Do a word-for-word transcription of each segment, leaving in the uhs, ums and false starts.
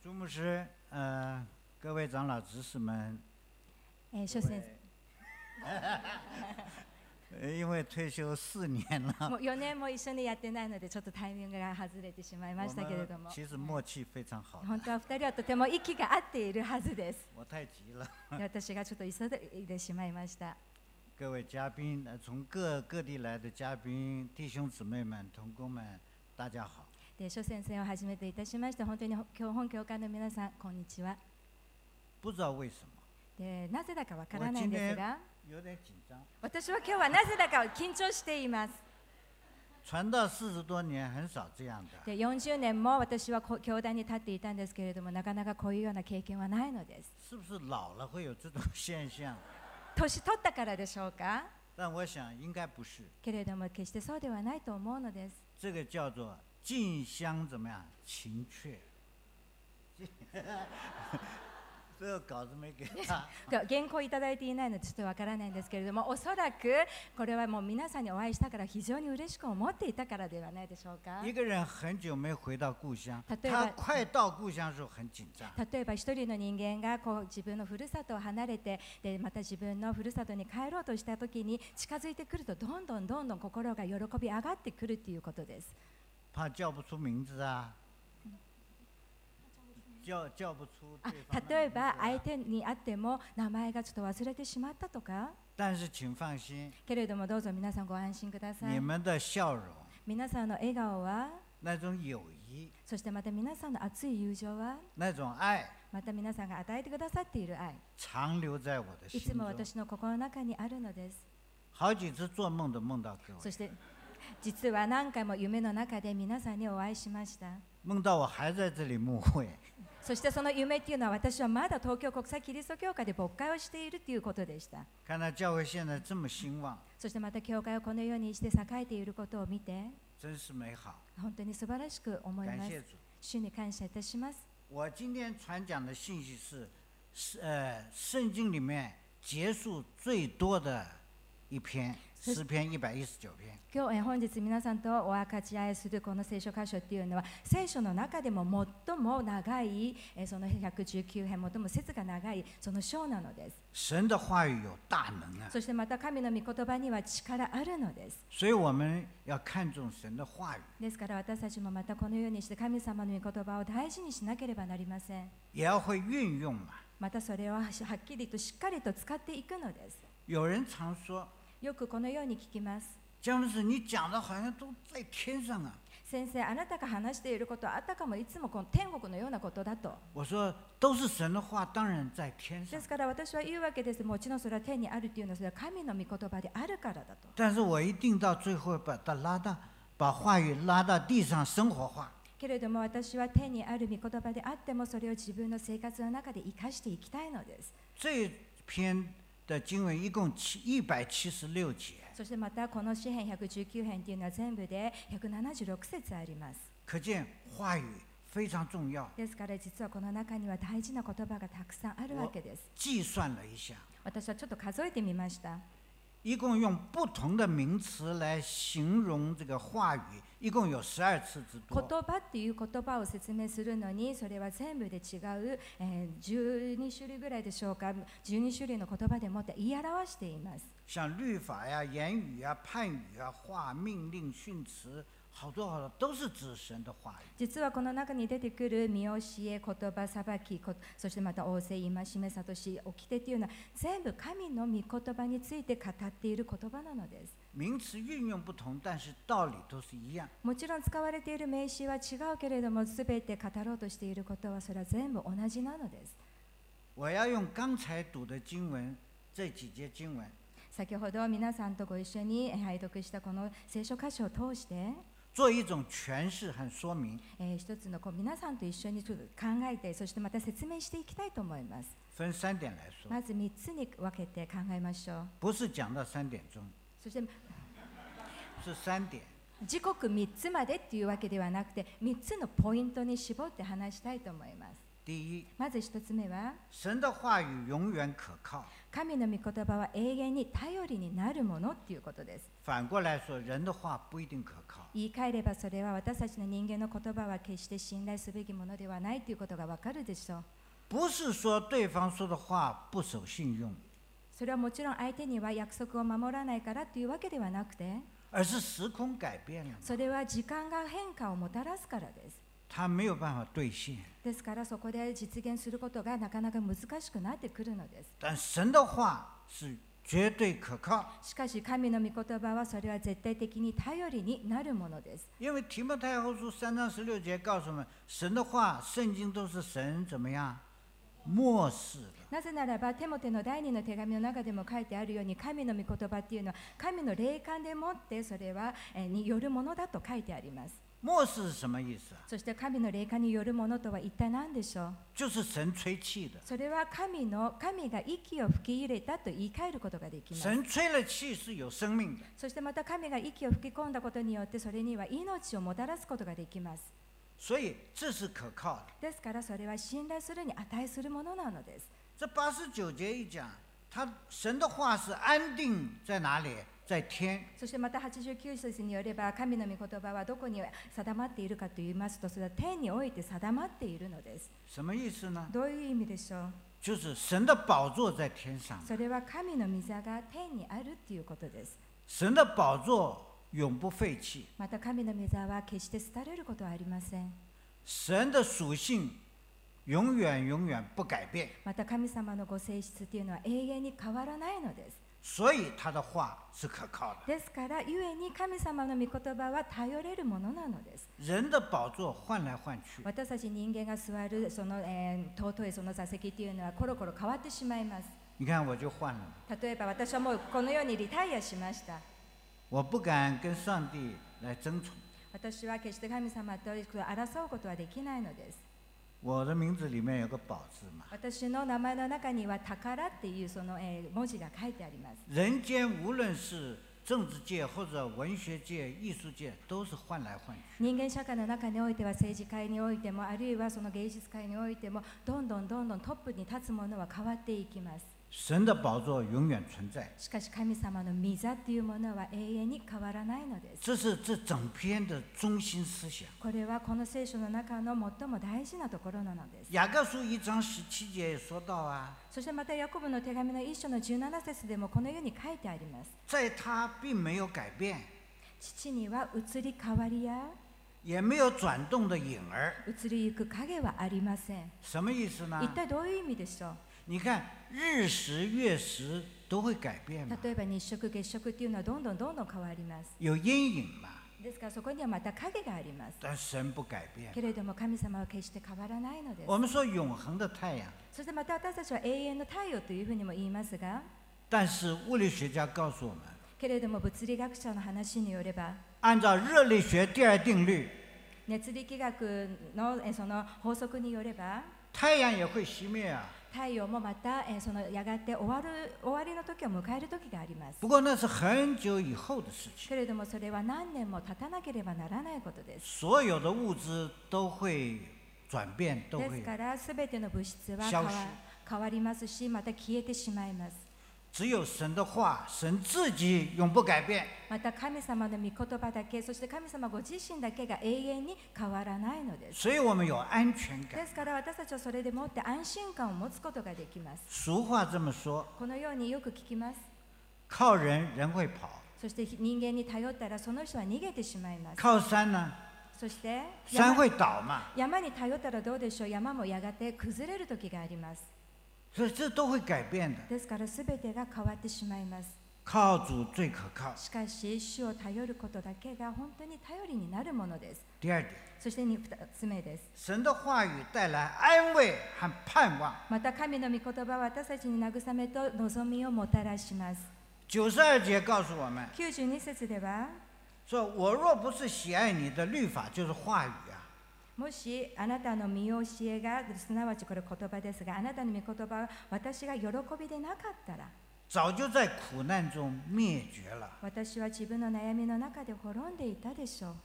朱牧师，呃，各位长老执事们， えー、諸先呃因为退休四年了， 生もうよねんも一緒にやってないのでちょっとタイミングが外れてしまいましたけれども、 其实默契非常好。 本当はふたりはとても息が合っているはずです。 我太急了。 で私がちょっと急いでしまいました。 各位嘉宾，呃从各各地来的嘉宾、弟兄姊妹们、同工们，大家好。 で諸先生をはじめといたしまして、本当に今日本教会の皆さんこんにちは。 不知道为什么， でなぜだかわからないんですが、 有点紧张。 私は今日はなぜだか緊張しています。 传道四十多年，很少这样的。 でよんじゅうねんも私はこ教壇に立っていたんですけれども、なかなかこういうような経験はないのです。 是不是老了会有这种现象？ 年取ったからでしょうか。 但我想应该不是。 けれども決してそうではないと思うのです。 这个叫做近乡怎么样？情怯。这个稿子没给他。 原稿いただいていないのでちょっとわからないんですけれども、おそらくこれはもう皆さんにお会いしたから非常に嬉しく思っていたからではないでしょうか。 一个人很久没回到故乡， 例えば他快到故乡的时候很紧張。 例えば一人の人間がこう自分のふるさとを離れて、でまた自分のふるさとに帰ろうとしたときに近づいてくると、どんどんどんどん心が喜び上がってくるということです。 怕叫不出名字啊。叫叫不出あ对方的例えば名字啊相手に会っても名前がちょっと忘れてしまったとか。 但是请放心， けれどもどうぞ皆さんご安心ください。 你们的笑容， 皆さんの笑顔は、 那种友谊， そしてまた皆さんの熱い友情は、 那种愛， また皆さんが与えてくださっている愛、 常留在我的いつも心中。 私の心の中にあるのです。 好几次做梦都梦到各位， そして実は何回も夢の中で皆さんにお会いしました。 梦到我还在这里牧会。 そしてその夢っていうのは、私はまだ東京国際キリスト教会で牧会をしているということでした。 看到教会现在这么兴旺， そしてまた教会をこのようにして栄えていることを見て、 真是美好。 本当に素晴らしく思います。 感謝主。 主に感謝いたします。 我今天传讲的信息是，是呃，圣经里面结束最多的一篇，诗篇一百一十九篇。 今日え本日皆さんとお分かち合いするこの聖書箇所っていうのは、聖書の中でも最も長いえそのひゃくじゅうきゅう編、最も節が長いその章なのです。 神的话語有大能啊， そしてまた神の御言葉には力あるのです。 所以我们要看重神的話語， ですから私たちもまたこのようにして神様の御言葉を大事にしなければなりません。 也要会運用嘛。 またそれをはっきりとしっかりと使っていくのです。 有人常说， よくこのように聞きます。 姜牧师，你講的好像都在天上啊。 先生、あなたが話していることはあたかもいつもこの天国のようなことだと。 我說都是神的話，當然在天上。 ですから私は言うわけです。もちろんそれは天にあるというのは、それは神の御言葉であるからだと。 但是我一定到最後把它拉到，把話語拉到地上生活化。 けれども私は天にある御言葉であっても、それを自分の生活の中で生かしていきたいのです。 這篇的經文一共一百七十六節。 そしてまたこの詩編ひゃくじゅうきゅう編というのは全部でひゃくななじゅうろく節あります。 可見話語非常重要。 ですから実はこの中には大事な言葉がたくさんあるわけです。 計算了一下， 私はちょっと数えてみました。 一共用不同的名詞來形容這個話語，一共有十二次之多。 言葉っていう言葉を説明するのに、それは全部で違う、えー、じゅうに種類ぐらいでしょうか。じゅうに種類の言葉でもって言い表しています。 像律法呀、言語呀、判語呀、話、命令、訓詞，好多好多都是指神的話語。 実はこの中に出てくる見教え、言葉、裁き、そしてまた仰せ、戒め、諭し、掟というのは全部神の御言葉について語っている言葉なのです。 名詞運用不同，但是道理都是一樣。 もちろん使われている名詞は違うけれども、すべて語ろうとしていることはそれは全部同じなのです。 我要用剛才讀的經文，這幾節經文， 先ほど皆さんとご一緒に拝読したこの聖書箇所を通して做一種詮釋和說明。 えー、一つのこう皆さんと一緒にちょっと考えて、そしてまた説明していきたいと思います。 分三點來說。 まずみっつに分けて考えましょう。 不是講到三點鐘， そして是三點。 時刻みっつまでっていうわけではなくて、みっつのポイントに絞って話したいと思います。 第一， まず一つ目は、 神的话语永远可靠。 神の御言葉は永遠に頼りになるものっていうことです。 反过来说，人的话不一定可靠。 言い換えればそれは私たちの人間の言葉は決して信頼すべきものではないということがわかるでしょう。 不是说对方说的话不守信用， それはもちろん相手には約束を守らないからというわけではなくて、 而是时空改变了， それは時間が変化をもたらすからです。 他没有办法兑现。 ですからそこで実現することがなかなか難しくなってくるのです。 但神的话是绝对可靠。 しかし神の御言葉はそれは絶対的に頼りになるものです。 因为提摩太后书三章十六节告诉我们，神的话、圣经都是神怎么样漠视的。 なぜならば、テモテの第二の手紙の中でも書いてあるように、神の御言葉っていうのは神の霊感でもってそれはえによるものだと書いてあります。 漠視是什么意思？ そして神の霊感によるものとは一体何でしょう？ 就是神吹气的。 それは神の神が息を吹き入れたと言い換えることができます。 神吹了气是有生命的。 そしてまた神が息を吹き込んだことによってそれには命をもたらすことができます。 所以这是可靠的。 ですからそれは信頼するに値するものなのです。 这八十九节一讲，他神的话是安定在哪里？在天。 そしてまたはちじゅうきゅう節によれば、神の御言葉はどこに定まっているかと言いますと、それは天において定まっているのです。 什么意思呢？ どういう意味でしょう？ 就是神的宝座在天上。 それは神の御座が天にあるということです。 神的宝座永不废弃。 また神の御座は決して廃れることはありません。 神的属性永遠永遠不改變。 また神様のご性質というのは永遠に変わらないのです。 所以他的話是可靠的。 ですからゆえに神様の御言葉は頼れるものなのです。 人的宝座換来換去。 私たち人間が座るその、えー、尊いその座席というのはコロコロ変わってしまいます。 你看我就換了。 例えば私はもうこのようにリタイアしました。 我不敢跟上帝來爭寵。 私は決して神様と争うことはできないのです。 我的名字裡面有個寶字嘛。 私の名前の中には宝っていうその、えー、文字が書いてあります。 人間無論是政治界或者文學界、藝術界，都是換來換去。 人間社会の中においては政治界においてもあるいはその芸術界においてもどんどんどんどんトップに立つものは変わっていきます。 神的宝座永遠存在。 しかし神様の御座というものは永遠に変わらないのです。 這是這整篇的中心思想。 これはこの聖書の中の最も大事なところなのです。 雅各書一章十七節也說到啊。 そしてまたヤコブの手紙の一章のじゅうなな節でもこのように書いてあります。 在他並沒有改變。 父には移り変わりや也沒有轉動的影兒。 移りゆく影はありません。 什麼意思呢？ 一体どういう意味でしょう？ 你看日食月食都會改變嘛。 例えば日食月食っていうのはどんどんどんどん変わります。 有陰影嘛。 ですからそこにはまた影があります。 但神不改變。 けれども神様は決して変わらないのです。 我們說永恆的太陽。 そしてまた私たちは永遠の太陽というふうにも言いますが、 但是物理學家告訴我們， けれども物理学者の話によれば、 按照熱力學第二定律， 熱力學のえその法則によれば、 太陽也會熄滅啊。 太陽もまたえそのやがて終わる終わりの時を迎える時があります。 不過那是很久以後的事情。 けれどもそれは何年も経たなければならないことです。 所有的物質都會轉變，都會ですからすべての物質は変わ変わりますし、また消えてしまいます。 只有神的話，神自己永不改變。 また神様の御言葉だけ、そして神様ご自身だけが永遠に変わらないのです。 所以我們有安全感。 ですから私たちはそれでもって安心感を持つことができます。 俗話這麼說， このようによく聞きます。 靠人人會跑， そして人間に頼ったらその人は逃げてしまいます。 靠山呢， そして山會倒嘛。 山に頼ったらどうでしょう。山もやがて崩れる時があります。 所以這都會改變的。 ですからすべてが変わってしまいます。 靠主最可靠。 しかし主を頼ることだけが本当に頼りになるものです。 第二點， そして二つ目です。 神的話語帶來安慰和盼望。 また神の御言葉は私たちに慰めと望みをもたらします。 九十二節告訴我們， きゅうじゅうに節では、 說我若不是喜愛你的律法，就是話語啊。 もしあなたの見教えが、すなわちこれ言葉ですが、あなたの御言葉は私が喜びでなかったら、 早就在苦難中滅絕了。 私は自分の悩みの中で滅んでいたでしょう。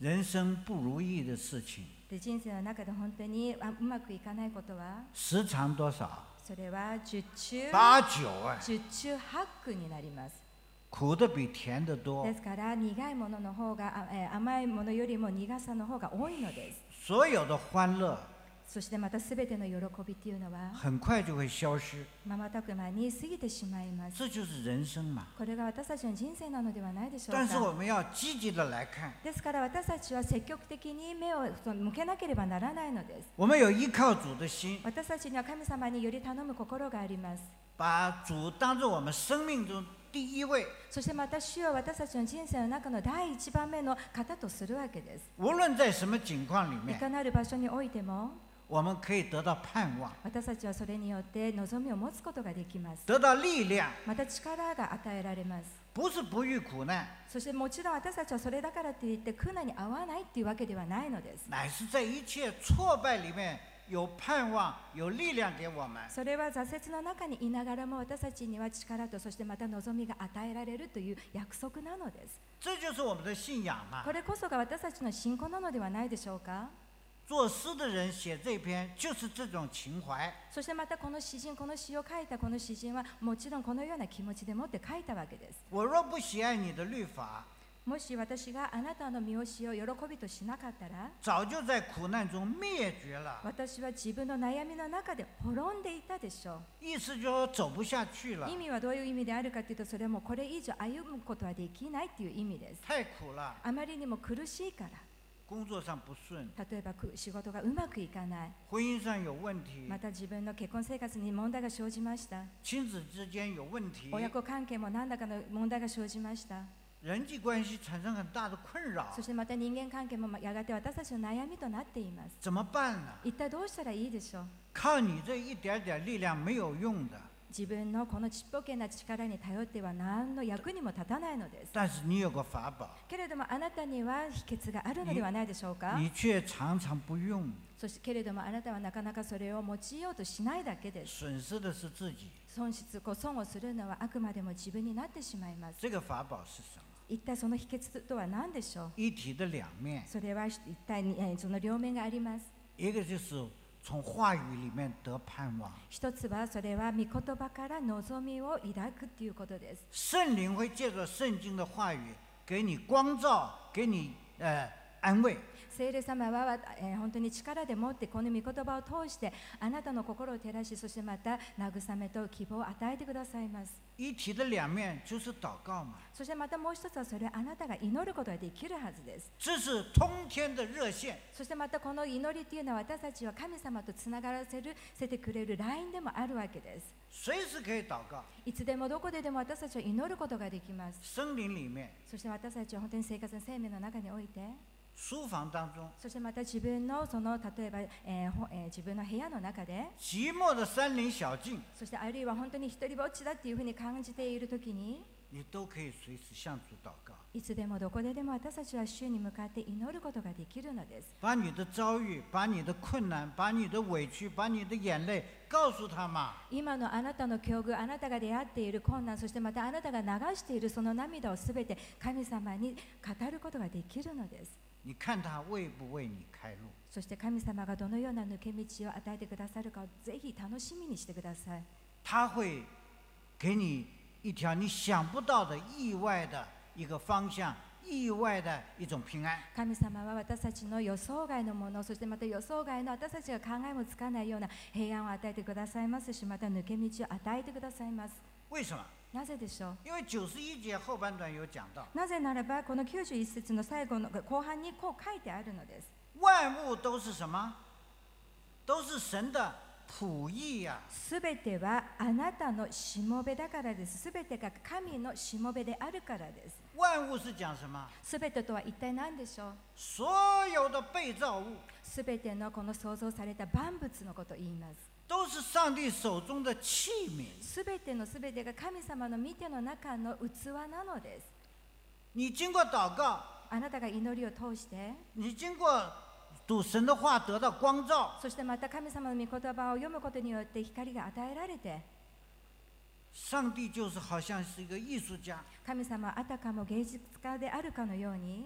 人生不如意的事情， で人生の中で本当にあうまくいかないことは、 时常多少？ それは十中八九啊， 十中八九になります。 苦的比甜的多で。すから苦いものの方が、あえー甘いものよりも苦さの方が多いのです。 所有的欢乐そしてまたすべての喜びっていうのは很快就会消失， 瞬く間に過ぎてしまいます。 这就是人生嘛。 これが私たちの人生なのではないでしょう但是我か。 们要积极的来看， ですから私たちは積極的に目をその向けなければならないのです。 我们有依靠主的心， 私たちには神様により頼む心があります。 把主当作我们生命中第一位。 そしてまた主を私たちの人生の中の第一番目の方とするわけです。 无论在什么境况里面， いかなる場所においても我们可以得到盼望， 私たちはそれによって望みを持つことができます。 得到力量， また力が与えられます。 不是不遇苦難， そしてもちろん私たちはそれだからといって苦難に合わないっていうわけではないのです。 乃是在一切挫敗里面有盼望，有力量给我们。 それは挫折の中にいながらも私たちには力とそしてまた望みが与えられるという約束なのです。 这就是我们的信仰嘛こ。れこそが私たちの信仰なのではないでしょうか。 作诗的人写这篇就是这种情怀。 そしてまたこの詩人、この詩を書いたこの詩人はもちろんこのような気持ちでもって書いたわけです。 我若不喜愛你的律法， もし私があなたの見教えを喜びとしなかったら、 早就在苦難中滅絕了。 私は自分の悩みの中で滅んでいたでしょう。 意思就是走不下去了意，味はどういう意味であるかというと、それはもうこれ以上歩むことはできないという意味です。 太苦了， あまりにも苦しいから。 工作上不順， 例えばく仕事がうまくいかない、 婚姻上有問題ま、た自分の結婚生活に問題が生じました、 親子之間有問題， 親子関係も何らかの問題が生じました、 人際關係產生很大的困擾， そしてまた人間関係もまやがて私たちの悩みとなっています。 怎麼辦呢？ 一体どうしたらいいでしょう。 靠你這一點點力量沒有用的， 自分のこのちっぽけな力に頼っては何の役にも立たないのです。 但是你有個法寶， けれどもあなたには秘訣があるのではないでしょうか。 你卻常常不用， そしてけれどもあなたはなかなかそれを用いようとしないだけです。 損失的是自己。 損失、こう損をするのはあくまでも自分になってしまいます。 這個法寶是什麼？ 一体その秘訣とは何でしょう。 一體的兩面， それは一体に、えーその両面があります。 一個就是從話語裡面得盼望， 一つはそれは御言葉から望みを抱くということです。 聖靈會借着聖經的話語給你光照，給你呃安慰。 聖霊様は、えー本当に力でもってこの御言葉を通してあなたの心を照らし、そしてまた慰めと希望を与えてくださいます。 一體的兩面就是禱告嘛， そしてまたもう一つはそれはあなたが祈ることができるはずです。 這是通天的熱線。 そしてまたこの祈りというのは私たちは神様とつながらせるせてくれるラインでもあるわけです。 隨時可以禱告， いつでもどこででも私たちは祈ることができます。 森林裡面、 そして私たちは本当に生活の生命の中において、 書房當中、 そしてまた自分のその例えば、えーほえー自分の部屋の中で、 寂寞的山林小徑， そしてあるいは本当に一人ぼっちだっていうふうに感じているときに、 你都可以隨時向主禱告， いつでもどこででも私たちは主に向かって祈ることができるのです。 把你的遭遇、把你的困難、把你的委屈、把你的眼淚告訴他嘛。 今のあなたの境遇、あなたが出会っている困難、そしてまたあなたが流しているその涙をすべて神様に語ることができるのです。 你看他為不為你開路。 そして神様がどのような抜け道を与えてくださるかをぜひ楽しみにしてください。 他會給你一條你想不到的意外的一個方向，意外的一種平安。 神様は私たちの予想外のもの、そしてまた予想外の私たちが考えもつかないような平安を与えてくださいますし、また抜け道を与えてくださいます。 為什麼？ なぜでしょう。 因為九十一節後半段有講到， なぜならばこのきゅうじゅういち節の最後の後半にこう書いてあるのです。 萬物都是什麼？都是神的譜意呀、 すべてはあなたのしもべだからです。すべてが神のしもべであるからです。 萬物是講什麼？ すべてとは一体何でしょう。 所有的被造物すべてのこの創造された万物のことを言います。 都是上帝手中的器皿。 すべてのすべてが神様の御手の中の器なのです。 你經過禱告， あなたが祈りを通して、 你經過讀神的話得到光照， そしてまた神様の御言葉を読むことによって光が与えられて、 上帝就是好像是一個藝術家， 神様はあたかも芸術家であるかのように、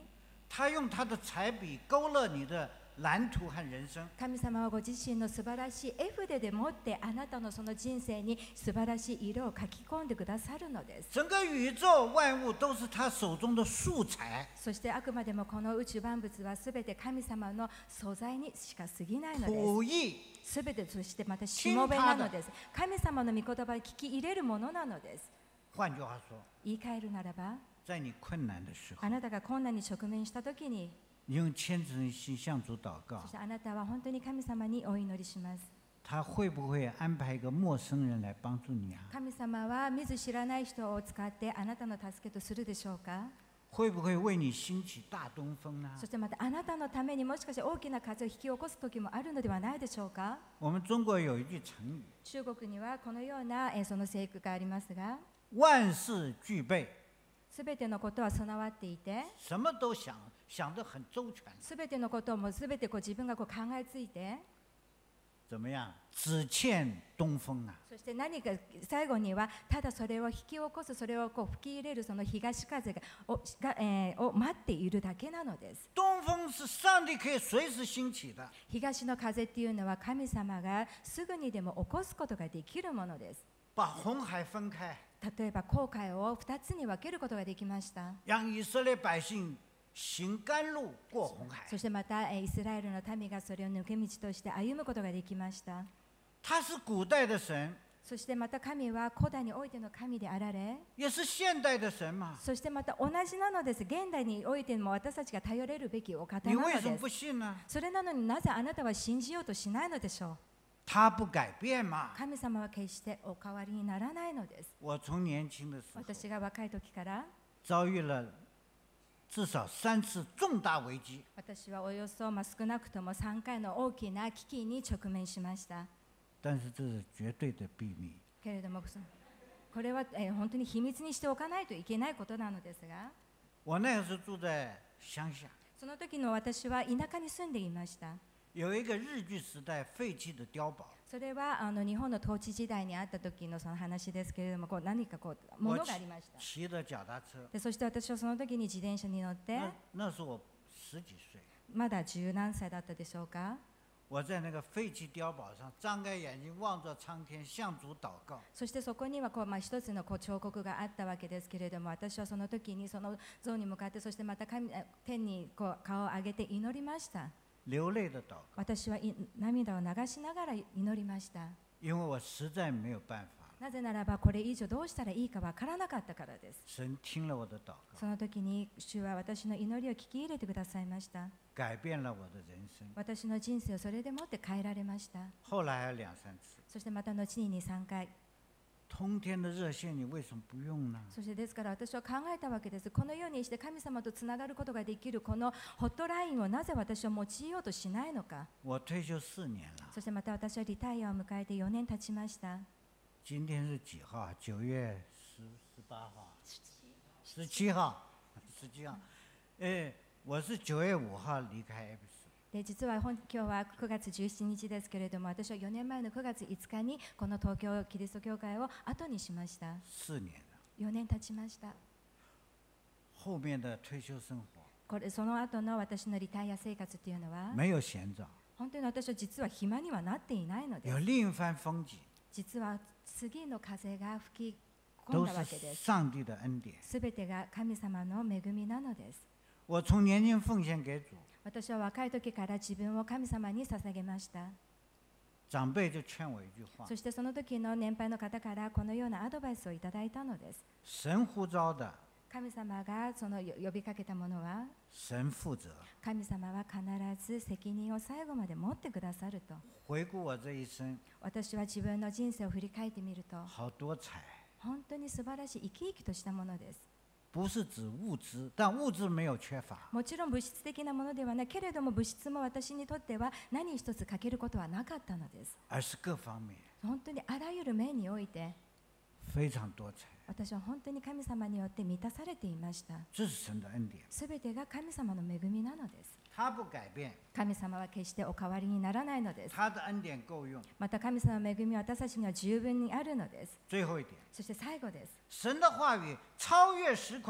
他用他的彩笔勾勒你的蓝图和人生。 神様はご自身の素晴らしい絵筆でもってあなたのその人生に素晴らしい色を書き込んでくださるのです。 整个宇宙万物都是他手中的素材。 そしてあくまでもこの宇宙万物はすべて神様の素材にしか過ぎないのです。 仆役すべてそしてまたしもべなのです。神様の御言葉に聞き入れるものなのです。 换句话说， 言い換えるならば、 在你困难的时候， あなたが困難に直面したときに、 用虔诚的心向主祷告そし。てあなたは本当に神様にお祈りします。 他会不会安排一个陌生人来帮助你啊？ 神様は見ず知らない人を使ってあなたの助けとするでしょうか。 会不会为你兴起大东风呢？ そしてまたあなたのためにもしかして大きな風を引き起こす時もあるのではないでしょうか。 我们中国有一句成语， 中国にはこのようなえーその聖句がありますが、 万事俱备， すべてのことは備わっていて、 什么都想想得很周全。 すべてのことをもうすべてこう自分がこう考えついて、 怎么样？只欠东风啊！ そして何か最後にはただそれを引き起こす、それをこう吹き入れるその東風がをが、えーを待っているだけなのです。 东风是上帝可以随时兴起的。 東の風っていうのは神様がすぐにでも起こすことができるものです。 把红海分開， 例えば紅海をふたつに分けることができました。 让以色列百姓行甘路过红海。 そしてまたえーイスラエルの民がそれを抜け道として歩むことができました。 他是古代的神， そしてまた神は古代においての神であられ、 也是现代的神嘛。 そしてまた同じなのです。現代においても私たちが頼れるべきお方なので你为什么不す。 信呢？ それなのになぜあなたは信じようとしないのでしょう。 他不改变嘛。 神様は決してお変わりにならないのです。 我从年轻的时候私が若い時から遭遇了至少三次重大危機。 私はおよそ、まあ、少なくともさんかいの大きな危機に直面しました。 但是这是绝对的秘密。 けれどもこれは、えー、本当に秘密にしておかないといけないことなのですが、 我那个时候住在乡下， その時の私は田舎に住んでいました。 有一个日据时代废弃的碉堡。 それはあの日本の統治時代にあった時のその話ですけれども、こう何かこうものがありました。 骑着脚踏車。 でそして私はその時に自転車に乗って那那时我十几岁。 まだ十何歳だったでしょうか。 我在那个废弃碉堡上张开眼睛望着苍天，向主祷告。 そしてそこにはこう、まあ、一つのこう彫刻があったわけですけれども、私はその時にその像に向かって、そしてまた神天にこう顔を上げて祈りました。 流泪的祷告。 私はい涙を流しながら祈りました。 因为我实在没有办法。 なぜならばこれ以上どうしたらいいかわからなかったからです。 神听了我的祷告。 その時に主は私の祈りを聞き入れてくださいました。 改变了我的人生。 私の人生をそれでもって変えられました。 后来还有两三次。 そしてまた後にに、さんかい。 通天的熱線你為什麼不用呢？ そしてですから私は考えたわけです。このようにして神様とつながることができるこのホットラインをなぜ私は用いようとしないのか。 我退休四年了。 そしてまた私はリタイアを迎えてよねん経ちました。 今天是幾號？九月十十八號。十七號。十七號。え、我是九月五號離開 F。 で実は本今日はくがつじゅうしちにちですけれども、私はよねんまえのくがついつかにこの東京キリスト教会を後にしました。 四年了。 よねん経ちました。 後面的退休生活。 これその後の私のリタイア生活というのは、 沒有閒着。 本当に私は実は暇にはなっていないのです。 有另一番風景。 実は次の風が吹き込んだわけです。 上帝的恩典。 すべてが神様の恵みなのです。 我從年輕奉獻給主。 私は若い時から自分を神様に捧げました。 長輩就勸我一句話。 そしてその時の年配の方からこのようなアドバイスをいただいたのです。 神呼召的。 神様がその呼びかけたものは、 神負責。 神様は必ず責任を最後まで持ってくださると。 回顧我這一生。 私は自分の人生を振り返ってみると、 好多彩。 本当に素晴らしい生き生きとしたものです。 不是指物質，但物質沒有缺乏。 もちろん物質的なものではないけれども、物質も私にとっては何一つ欠けることはなかったのです。 而是各方面。 本当にあらゆる面において、 非常多彩。 私は本当に神様によって満たされていました。 這是神的恩典。 すべてが神様の恵みなのです。 他不改變。 神様は決してお変わりにならないのです。 他的恩典夠用。 また神様の恵みは私たちには十分にあるのです。 最後一點。 そして最後です。 神的話語超越時空，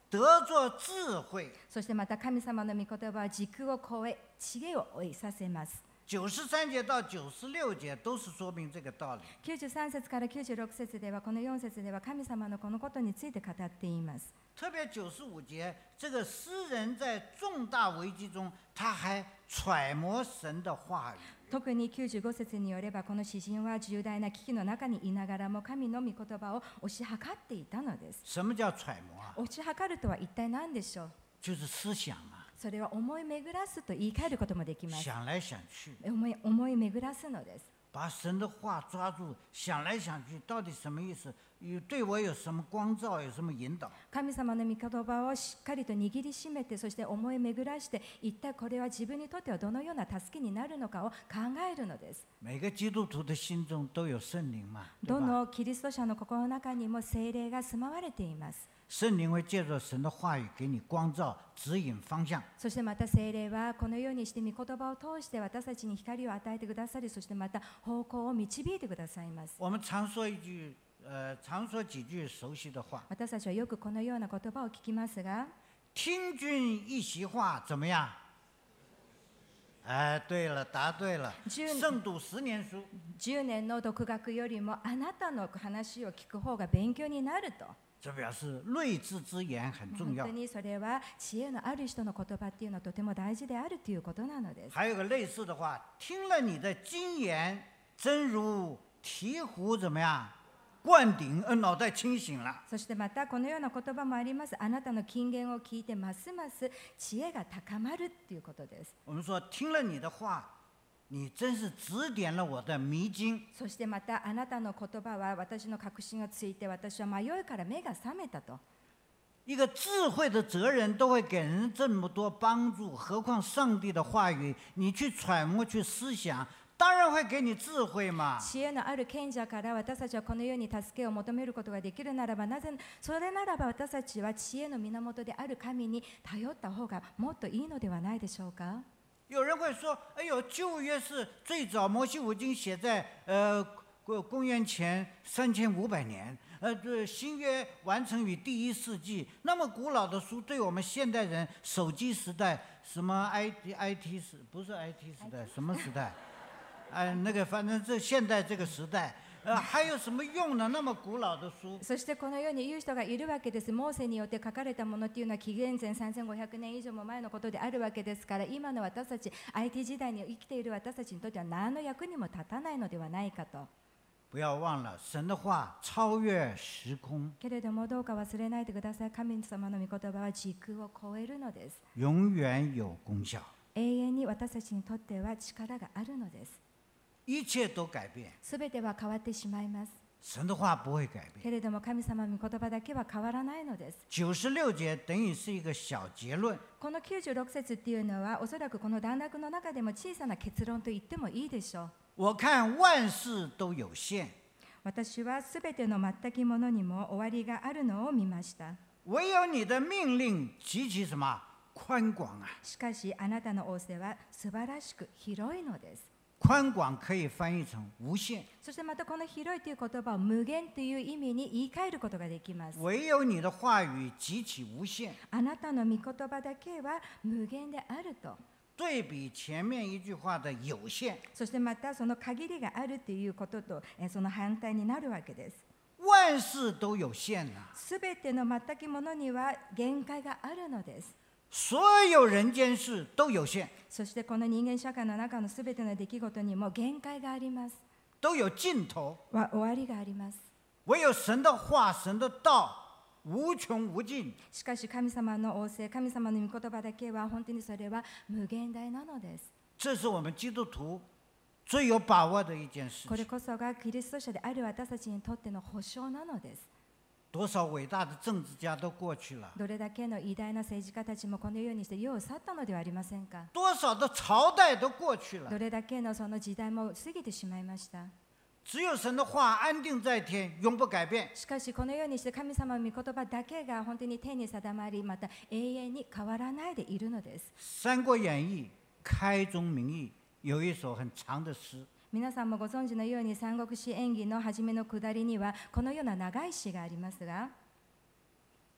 得着智慧。 そしてまた神様の御言葉は時空を超え知恵を追いさせます。 九十三节到九十六节都是说明这个道理。 きゅうじゅうさん節からきゅうじゅうろく節ではこのよん節では神様のこのことについて語っています。 特别九十五节，这个诗人在重大危机中，他还揣摩神的话语。 特にきゅうじゅうご節によればこの詩人は重大な危機の中にいながらも神の御言葉を推し量っていたのです。 什么叫揣摩啊？ 推し量るとは一体何でしょう。 就是思想啊， それは思い巡らすと言い換えることもできます。 想来想去， 思い思い巡らすのです。 把神的话抓住，想来想去，到底什么意思？有对我有什么光照，有什么引导？ 神様の御言葉をしっかりと握りしめて、そして思い巡らして、一体これは自分にとってはどのような助けになるのかを考えるのです。 每个基督徒的心中都有圣灵嘛，对吧？ どのキリスト者の心の中にも聖霊が住まわれています。 圣灵会借着神的话语给你光照、指引方向。 そしてまた聖霊はこのようにして御言葉を通して私たちに光を与えてくださり、そしてまた方向を導いてくださいます。 我们常说一句，呃，常说几句熟悉的话。 私たちはよくこのような言葉を聞きますが、 听君一席话怎么样？哎，对了，答对了。胜读十年书。 じゅうねんの独学よりもあなたの話を聞く方が勉強になると。 这表示睿智之言很重要。 本当にそれは知恵のある人の言葉っていうのはとても大事であるということなのです。 还有个类似的话，听了你的金言，真如醍醐怎么样？灌顶，呃，脑袋清醒了。 そしてまたこのような言葉もあります。あなたの金言を聞いてますます知恵が高まるということです。 我们说听了你的话，你真是指点了我的迷津。 そしてまたあなたの言葉は私の確信がついて、私は迷いから目が覚めたと。 一个智慧的哲人都会给人这么多帮助，何况上帝的话语，你去揣摩、去思想，当然会给你智慧嘛。 知恵のある賢者から私たちはこのように助けを求めることができるならば、なぜそれならば私たちは知恵の源である神に頼った方がもっといいのではないでしょうか。 有人会说：“哎呦，旧约是最早摩西五经写在呃公元前三千五百年，呃，这新约完成于第一世纪。那么古老的书，对我们现代人手机时代，什么 I I T 时不是 I T 时代，什么时代？哎、呃，那个反正这现在这个时代。”呃，还有什么用呢？那么古老的书。 そしてこのように言う人がいるわけです。モーセによって書かれたものっていうのは紀元前さんぜんごひゃくねん以上も前のことであるわけですから、今の私たち アイティー 時代に生きている私たちにとっては何の役にも立たないのではないかと。 不要忘了，神的话超越时空。 けれどもどうか忘れないでください。神様の御言葉は時空を超えるのです。 永遠有功效。 永遠に私たちにとっては力があるのです。 一切都改变。 すべては変わってしまいます。 神的話不会改变。 けれども神様の御言葉だけは変わらないのです。 九十六节等于是一个小结論。 このきゅうじゅうろく節っていうのはおそらくこの段落の中でも小さな結論と言ってもいいでしょう。 我看万事都有限。 私はすべての全きものにも終わりがあるのを見ました。 唯有你的命令极其什么寬廣啊。 しかしあなたの仰せは素晴らしく広いのです。 寬廣可以翻譯成無限。 そしてまたこの広いという言葉を無限という意味に言い換えることができます。 唯有你的話語極其無限。 あなたの御言葉だけは無限であると。 對比前面一句話的有限。 そしてまたその限りがあるということとその反対になるわけです。 萬事都有限啊。 すべての全きものには限界があるのです。 所有人間事都有限。 そしてこの人間社会の中のすべての出来事にも限界があります。 都有盡頭。 わ終わりがあります。 唯有神的話、神的道無窮無盡。 しかし神様の仰せ、神様の御言葉だけは本当にそれは無限大なのです。 這是我們基督徒最有把握的一件事情。 これこそがキリスト者である私たちにとっての保証なのです。 多少偉大的政治家都過去了。 どれだけの偉大な政治家たちもこのようにして世を去ったのではありませんか。 多少的朝代都過去了。 どれだけのその時代も過ぎてしまいました。 只有神的話安定在天，永不改變。 しかしこのようにして神様の御言葉だけが本当に天に定まり、また永遠に変わらないでいるのです。 三國演義開宗明義有一首很長的詩。 皆さんもご存知のように三国志演義の初めの下りにはこのような長い詩がありますが、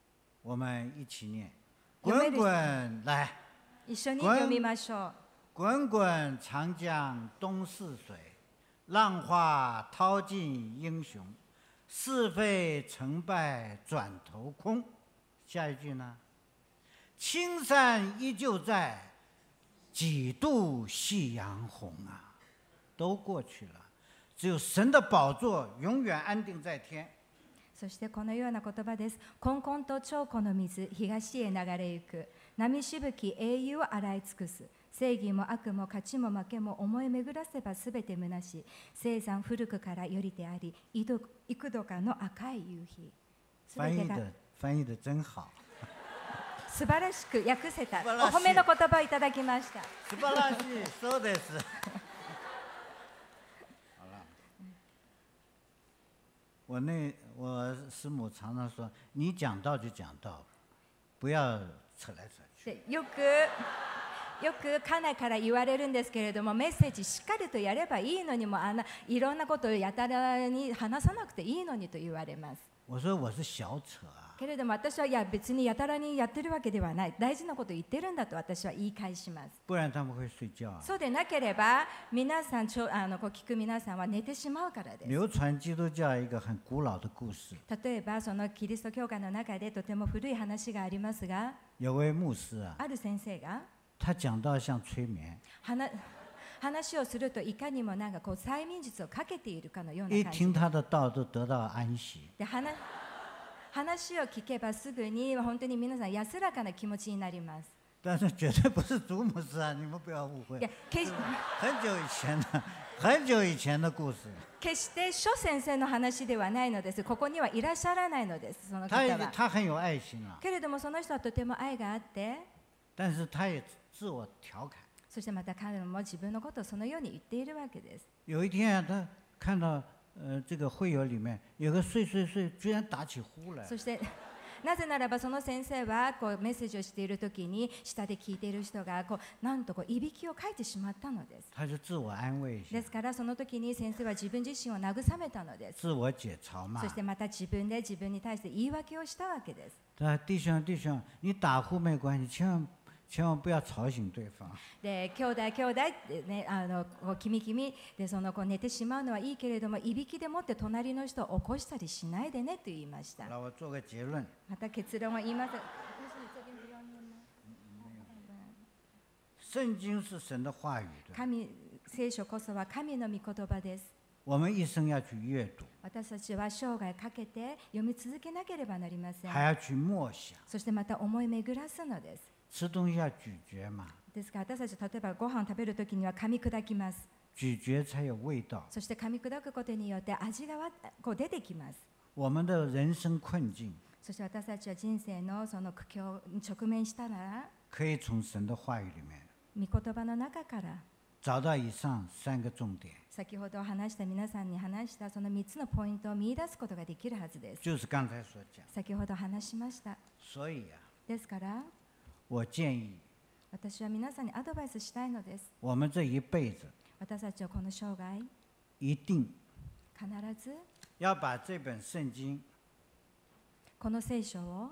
我们一起念。滚滚来， 一緒に読みましょう。 滚滚长江东逝水，浪花淘尽英雄。是非成败转头空。下一句呢？青山依旧在，几度夕阳红啊，都过去了。只有神的宝座永远安定在天。 そしてこのような言葉です。こんこんと長江の水、東へ流れゆく。波しぶき、英雄を洗い尽くす。正義も悪も勝ちも負けも思い巡らせばすべて虚しい。生産古くからよりであり、幾度かの赤い夕日。 翻译的翻译的真好。 素晴らしく訳せた。お褒めの言葉をいただきました。 素晴らしい、そうです。我那我师母常常说，你讲道就讲道，不要扯来扯去。 よくよく家内から言われるんですけれども、メッセージしっかりとやればいいのにも、あんないろんなことをやたらに話さなくていいのにと言われます。 我说我是小扯啊。 けれども私はいや別にやたらにやってるわけではない。大事なことを言ってるんだと私は言い返します。 不然他们会睡觉啊。 そうでなければ皆さんちょあのこう聞く皆さんは寝てしまうからです。 流传基督教一个很古老的故事。 例えばそのキリスト教会の中でとても古い話がありますが、 有位牧师啊， ある先生が他讲到像催眠。 話話をするといかにもなんかこう催眠術をかけているかのような一感じ听他的道都得到安息。 で話話を聞けばすぐに本当に皆さん安らかな気持ちになります。 但是绝对不是主牧师啊，你们不要误会。 いや決很久以前的很久以前的故事。 決して諸先生の話ではないのです。ここにはいらっしゃらないのです。その方他は。 他很有愛心啊。 けれどもその人はとても愛があって、 但是他也自我調侃。 そしてまた彼も自分のことをそのように言っているわけです。 有一天啊，他看到呃这个会友里面有个睡睡睡，居然打起呼来。 そしてなぜならばその先生はこうメッセージをしているときに下で聞いている人がこうなんとこういびきをかいてしまったのです。 他就自我安慰一下。 ですからその時に先生は自分自身を慰めたのです。 自我解嘲嘛。 そしてまた自分で自分に対して言い訳をしたわけです。 他弟兄弟兄，你打呼没关系，千万千万不要吵醒对方。 で兄弟兄弟ってね、あのこう君君でそのこう寝てしまうのはいいけれども、いびきでもって隣の人を起こしたりしないでねと言いました。 那我做个结論。 また結論を言います。 聖經是神的話語的。 神聖書こそは神の御言葉です。 我們一生要去閱讀。 私たちは生涯かけて読み続けなければなりません。 還要去默想。 そしてまた思い巡らすのです。 吃東西要咀嚼嘛。 ですから私たち例えばご飯を食べるときには噛み砕きます。 咀嚼才有味道。 そして噛み砕くことによって味がわこう出てきます。 我們的人生困境。 そして私たちは人生のその苦境に直面したら、 可以從神的話語裡面。 御言葉の中から找到以上三個重點。 先ほど話した皆さんに話したそのみっつのポイントを見出すことができるはずです。 就是剛才所講。 先ほど話しました。 所以啊， ですから我建議私は皆さんにアドバイスしたいのです。 我們這一輩子私たちはこの生涯一定必ず要把這本聖經この聖書を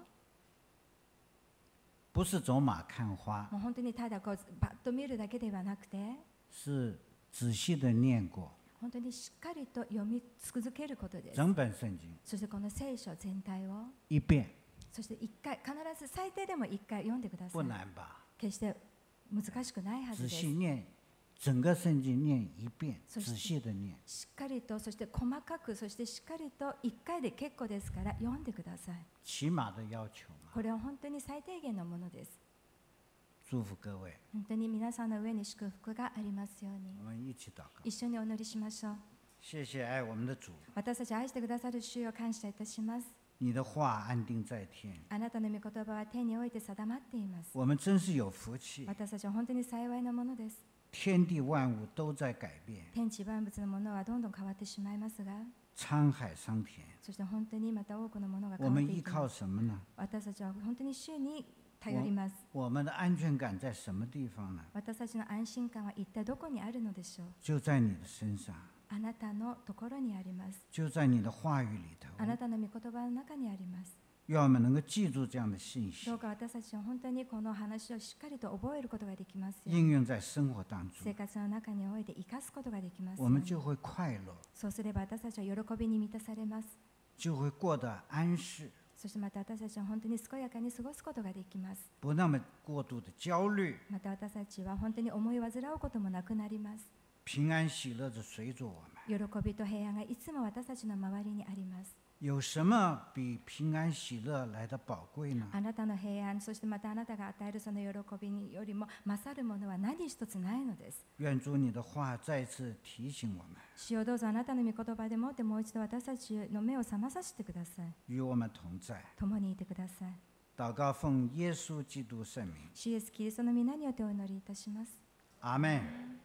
不是走馬看花， もう本当にただこうバッと見るだけではなくて、 是仔細的念過本当にしっかりと読み続けることです。 整本聖經そしてこの聖書全体を一遍。 そして一回必ず最低でも一回読んでくださ不い。 難吧？ 決して難しくないはず仔です。 細念整個聖經念一遍，仔そして細的念。 しっかりとそして細かくそしてしっかりと一回で結構ですから読んでください。 起碼的要求嘛。 これは本当に最低限のものです。 祝福各位， 本当に皆さんの上に祝福がありますように。 我們一起禱告。 一緒にお祈りしましょう。 謝謝愛我們的主， 私たち愛してくださる主を感謝いたします。 你的話安定在天。 あなたの御言葉は天において定まっています。 我們真是有福氣， 私たちは本当に幸いなものです。 天地萬物都在改變， 天地万物のものはどんどん変わってしまいますが、 滄海桑田。 そして本当にまた多くのものが我変わっ們依靠ていきます。 什麼呢？ 私たちは本当に主に頼ります。 我們的安全感在什麼地方呢？ 私たちの安心感は一体どこにあるのでしょう。 就在你的身上， あなたのところにあります。 就在你的話語裡頭。 あなたの御言葉の中にあります。 愿我们能够记住这样的信息どう，か私たちは本当にこの話をしっかりと覚えることができますように、 应用在生活当中生，活の中において生かすことができますよ我うに。 们就会快乐， そうすれば私たちは喜びに満たされます。 就会过得安适， そしてまた私たちは本当に健やかに過ごすことができます。 不那么过度的焦虑， また私たちは本当に思い煩うこともなくなります。 平安喜乐着随着我们。 喜びと平安がいつも私たちの周りにあります。 有什么比平安喜乐来的宝贵呢？ あなたの平安、そしてまたあなたが与えるその喜びによりも勝るものは何一つないのです。 愿主你的话再次提醒我们， 主よ、どうぞあなたの御言葉でもってもう一度私たちの目を覚まさせてください。 与我们同在。 共にいてください。 祷告奉耶稣基督圣名， 主イエスキリストの皆によってお祈りいたします。 阿門。